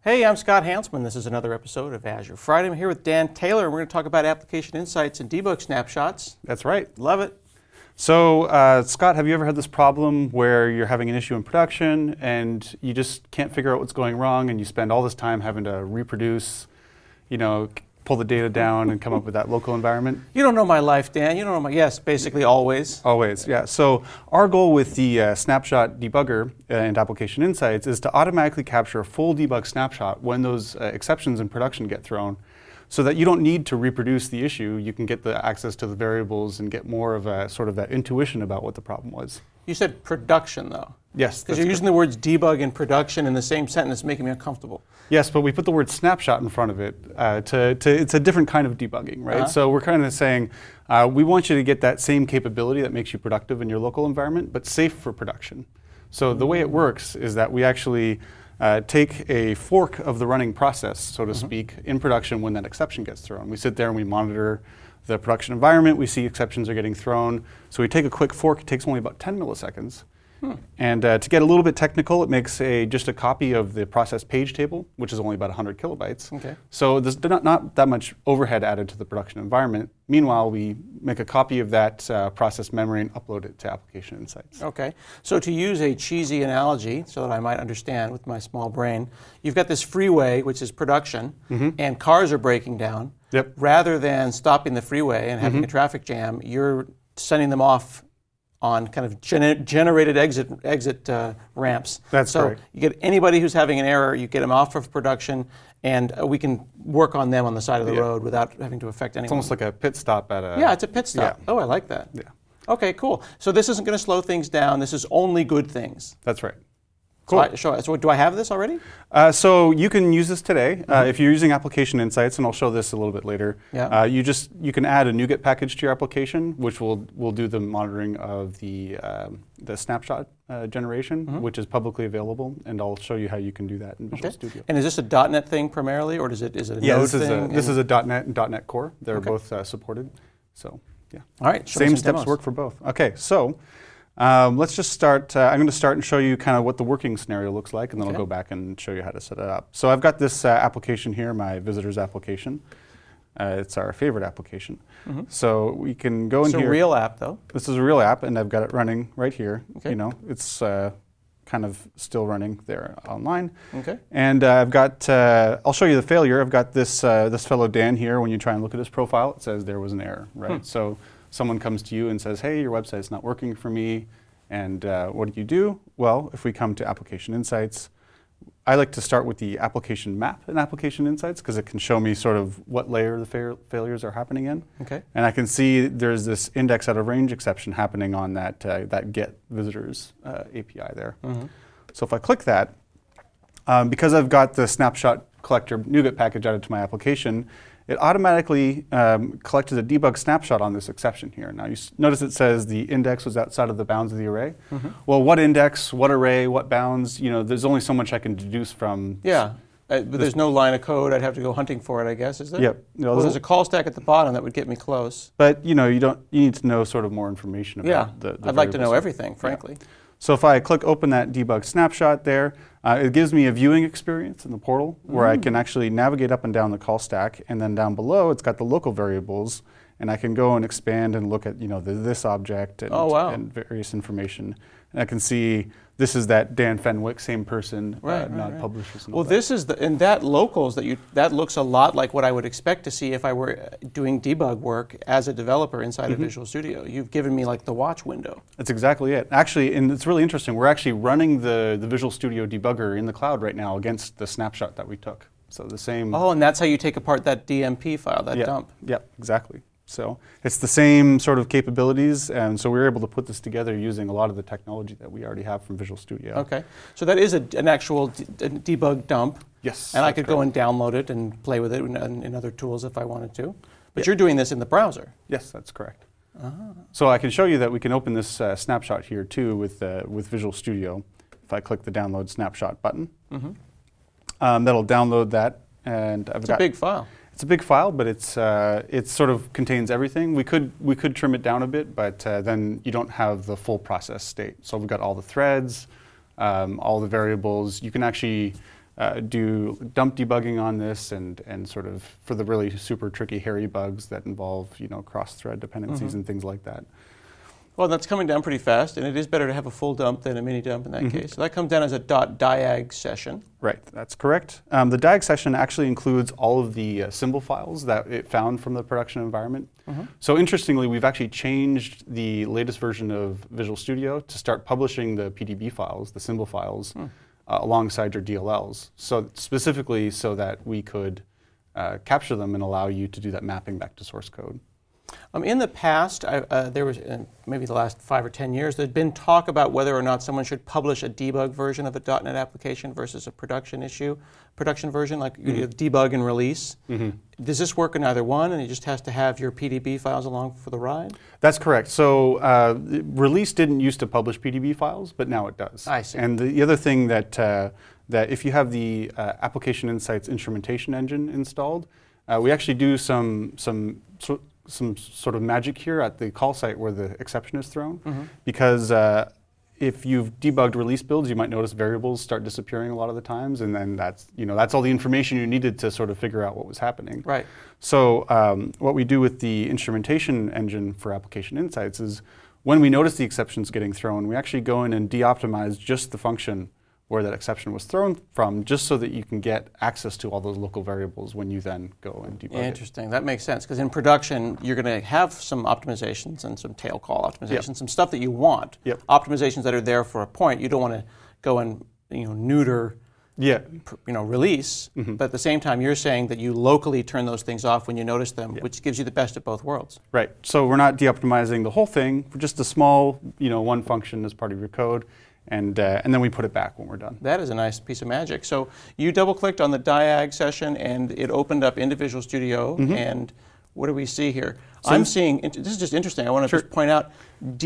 Hey, I'm Scott Hansman. This is another episode of Azure Friday. I'm here with Dan Taylor, and we're going to talk about application insights and debug snapshots. That's right. Love it. So, Scott, have you ever had this problem where you're having an issue in production and you just can't figure out what's going wrong, and you spend all this time having to reproduce, pull the data down and come up with that local environment? You don't know my life, Dan. You don't know my, yes, basically always. Always, yeah. So our goal with the snapshot debugger and application insights is to automatically capture a full debug snapshot when those exceptions in production get thrown, so that you don't need to reproduce the issue. You can get the access to the variables and get more of a sort of that intuition about what the problem was. You said production, though. Yes. Because you're using the words debug and production in the same sentence, making me uncomfortable. Yes, but we put the word snapshot in front of it. It's a different kind of debugging, right? Uh-huh. So we're kind of saying, we want you to get that same capability that makes you productive in your local environment, but safe for production. So the way it works is that we actually take a fork of the running process, so to speak, in production when that exception gets thrown. We sit there and we monitor the production environment. We see exceptions are getting thrown. So we take a quick fork. It takes only about 10 milliseconds. And to get a little bit technical, it makes just a copy of the process page table, which is only about 100 kilobytes. Okay. So there's not that much overhead added to the production environment. Meanwhile, we make a copy of that process memory and upload it to Application Insights. Okay. So to use a cheesy analogy, so that I might understand with my small brain, you've got this freeway, which is production, and cars are breaking down. Yep. Rather than stopping the freeway and having a traffic jam, you're sending them off on kind of generated exit ramps. That's so correct. You get anybody who's having an error, you get them off of production, and we can work on them on the side of the road without having to affect anyone. It's almost like a pit stop at a... Yeah, it's a pit stop. Yeah. Oh, I like that. Yeah. Okay, cool. So this isn't going to slow things down. This is only good things. That's right. Cool. So do I have this already? So you can use this today. If you're using Application Insights, and I'll show this a little bit later, Yeah. you can add a NuGet package to your application, which will do the monitoring of the snapshot generation, which is publicly available, and I'll show you how you can do that in Visual Studio. And is this a .NET thing primarily, or is it a Node thing? This is a .NET and .NET Core. They're both supported. So yeah. All right. Show me Same some steps demos. work for both. Okay, so. Let's just start. I'm going to start and show you kind of what the working scenario looks like, and then I'll go back and show you how to set it up. So I've got this application here, my visitors application. It's our favorite application. So we can go in here. It's a real app, though. This is a real app, and I've got it running right here. Okay. It's kind of still running there online. Okay. And I've got. I'll show you the failure. I've got this fellow Dan here. When you try and look at his profile, it says there was an error, right? So someone comes to you and says, hey, your website's not working for me, and what do? Well, if we come to Application Insights, I like to start with the application map in Application Insights, because it can show me sort of what layer the failures are happening in. Okay. And I can see there's this index out of range exception happening on that get visitors API there. So if I click that, because I've got the snapshot collector NuGet package added to my application, it automatically collected a debug snapshot on this exception here. Now you notice it says the index was outside of the bounds of the array. Well, what index, what array, what bounds? There's only so much I can deduce from. Yeah, but there's no line of code. I'd have to go hunting for it, I guess. Is there? Yep. Well, there's a call stack at the bottom that would get me close. But you need to know sort of more information about the I'd like to know everything, frankly. Yeah. So if I click open that debug snapshot there, it gives me a viewing experience in the portal where I can actually navigate up and down the call stack, and then down below it's got the local variables, and I can go and expand and look at this object and, and various information. And I can see this is that Dan Fenwick, same person, not publishers. Well, this is and that locals that looks a lot like what I would expect to see if I were doing debug work as a developer inside of Visual Studio. You've given me like the watch window. That's exactly it. Actually, and it's really interesting. We're actually running the Visual Studio debugger in the cloud right now against the snapshot that we took. So the same. Oh, and that's how you take apart that DMP file, that dump. Yep, exactly. So it's the same sort of capabilities, and so we were able to put this together using a lot of the technology that we already have from Visual Studio. Okay, so that is an actual debug dump. Yes. And I could go and download it and play with it in other tools if I wanted to. But you're doing this in the browser. Yes, that's correct. So I can show you that we can open this snapshot here too with Visual Studio. If I click the download snapshot button, that'll download that, and It's a big file. It's a big file, but it sort of contains everything. We could trim it down a bit, but then you don't have the full process state. So we've got all the threads, all the variables. You can actually do dump debugging on this and sort of for the really super tricky hairy bugs that involve cross-thread dependencies and things like that. Well, that's coming down pretty fast, and it is better to have a full dump than a mini dump in that case. So that comes down as a .diag session. Right, that's correct. The diag session actually includes all of the symbol files that it found from the production environment. So interestingly, we've actually changed the latest version of Visual Studio to start publishing the PDB files, the symbol files, alongside your DLLs. So specifically so that we could capture them and allow you to do that mapping back to source code. In the past, there was, maybe the last 5 or 10 years, there'd been talk about whether or not someone should publish a debug version of a .NET application versus a production version, like you have debug and release. Does this work in either one, and it just has to have your PDB files along for the ride? That's correct. So release didn't used to publish PDB files, but now it does. I see. And the other thing that that if you have the Application Insights instrumentation engine installed, we actually do some sort of magic here at the call site where the exception is thrown, because if you've debugged release builds, you might notice variables start disappearing a lot of the times, and then that's all the information you needed to sort of figure out what was happening. Right. So what we do with the instrumentation engine for Application Insights is when we notice the exceptions getting thrown, we actually go in and de-optimize just the function where that exception was thrown from, just so that you can get access to all those local variables when you then go and debug it. Interesting. That makes sense, because in production, you're going to have some optimizations and some tail call optimizations, some stuff that you want, optimizations that are there for a point. You don't want to go and neuter release, but at the same time, you're saying that you locally turn those things off when you notice them, which gives you the best of both worlds. Right. So we're not de-optimizing the whole thing, for just a small, one function as part of your code. And then we put it back when we're done. That is a nice piece of magic. So you double-clicked on the diag session, and it opened up into Visual Studio. And what do we see here? So I'm seeing, this is just interesting. I want to just point out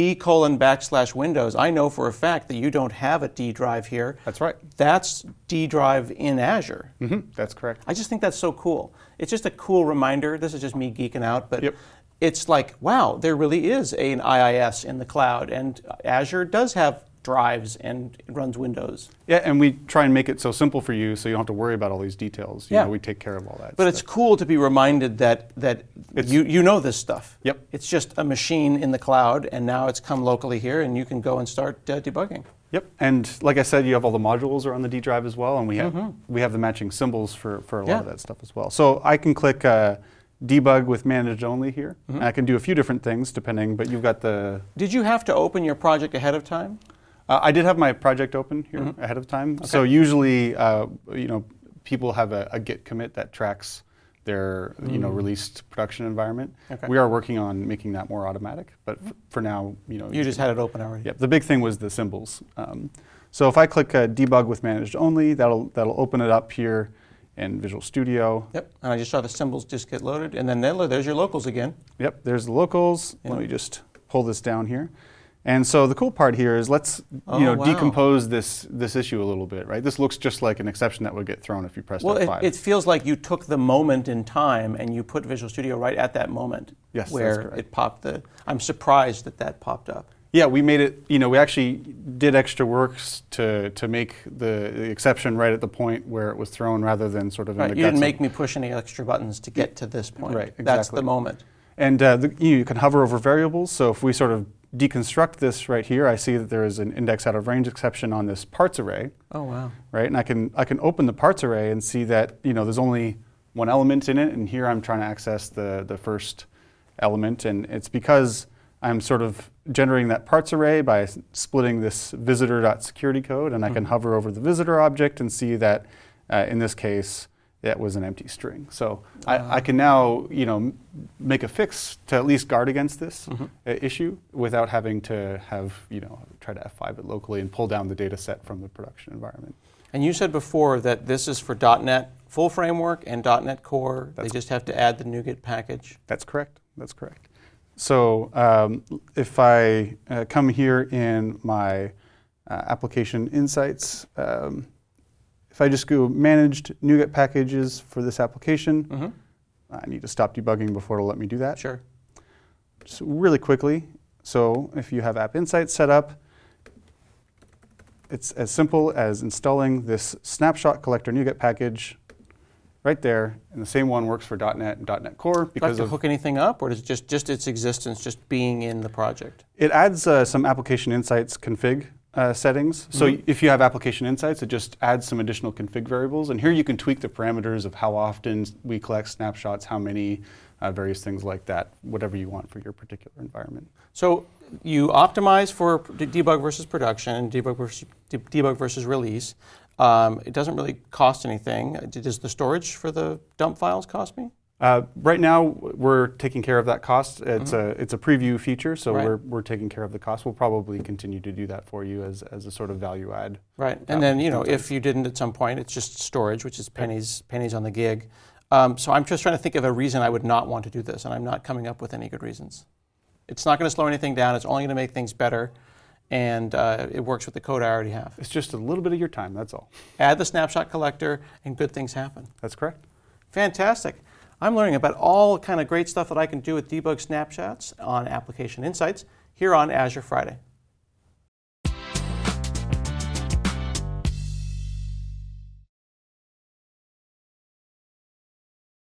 D:\Windows. I know for a fact that you don't have a D drive here. That's right. That's D drive in Azure. That's correct. I just think that's so cool. It's just a cool reminder. This is just me geeking out, but it's like, wow, there really is an IIS in the cloud, and Azure does have drives and it runs Windows. Yeah, and we try and make it so simple for you so you don't have to worry about all these details. You know, we take care of all that But stuff. it's cool to be reminded that you know this stuff. Yep. It's just a machine in the cloud, and now it's come locally here, and you can go and start debugging. Yep, and like I said, you have all the modules are on the D drive as well, and we have the matching symbols for a lot of that stuff as well. So I can click debug with managed only here. And I can do a few different things depending, but you've got the... Did you have to open your project ahead of time? I did have my project open here ahead of time. Okay. So usually, people have a Git commit that tracks their released production environment. Okay. We are working on making that more automatic, but for now, you just had it open already. Yep. The big thing was the symbols. So if I click debug with managed only, that'll open it up here in Visual Studio. Yep. And I just saw the symbols just get loaded, and then there's your locals again. Yep. There's the locals. Let me just pull this down here. And so the cool part here is let's decompose this issue a little bit, right? This looks just like an exception that would get thrown if you pressed F5. Well, it feels like you took the moment in time and you put Visual Studio right at that moment. Yes, where that's correct. It popped I'm surprised that popped up. Yeah, we made it, we actually did extra work to make the exception right at the point where it was thrown rather than sort of in the guts. You didn't make me push any extra buttons to get to this point. Right, exactly. That's the moment. And you can hover over variables. So if we sort of deconstruct this right here, I see that there is an index out of range exception on this parts array. Oh, wow. Right, and I can open the parts array and see that there's only one element in it, and here I'm trying to access the first element, and it's because I'm sort of generating that parts array by splitting this visitor.security code, and I can hover over the visitor object and see that in this case it was an empty string. So I can now make a fix to at least guard against this issue without having to have try to F5 it locally and pull down the data set from the production environment. And you said before that this is for .NET full framework and .NET Core. They just have to add the NuGet package. That's correct. That's correct. So if I come here in my Application Insights, if I just go managed NuGet packages for this application, I need to stop debugging before it'll let me do that. Sure. Just really quickly. So if you have App Insights set up, It's as simple as installing this snapshot collector NuGet package right there, and the same one works for .NET and .NET Core. Because do I have to hook anything up, or is it just its existence, just being in the project? It adds some Application Insights config settings. So if you have Application Insights, it just adds some additional config variables. And here you can tweak the parameters of how often we collect snapshots, how many, various things like that, whatever you want for your particular environment. So you optimize for debug versus production, debug versus release. It doesn't really cost anything. Does the storage for the dump files cost me? Right now, we're taking care of that cost. It's a preview feature, so we're taking care of the cost. We'll probably continue to do that for you as a sort of value add. Right, and then if you didn't at some point, it's just storage, which is pennies on the gig. So I'm just trying to think of a reason I would not want to do this, and I'm not coming up with any good reasons. It's not going to slow anything down. It's only going to make things better, and it works with the code I already have. It's just a little bit of your time, that's all. Add the snapshot collector, and good things happen. That's correct. Fantastic. I'm learning about all kind of great stuff that I can do with debug snapshots on Application Insights here on Azure Friday.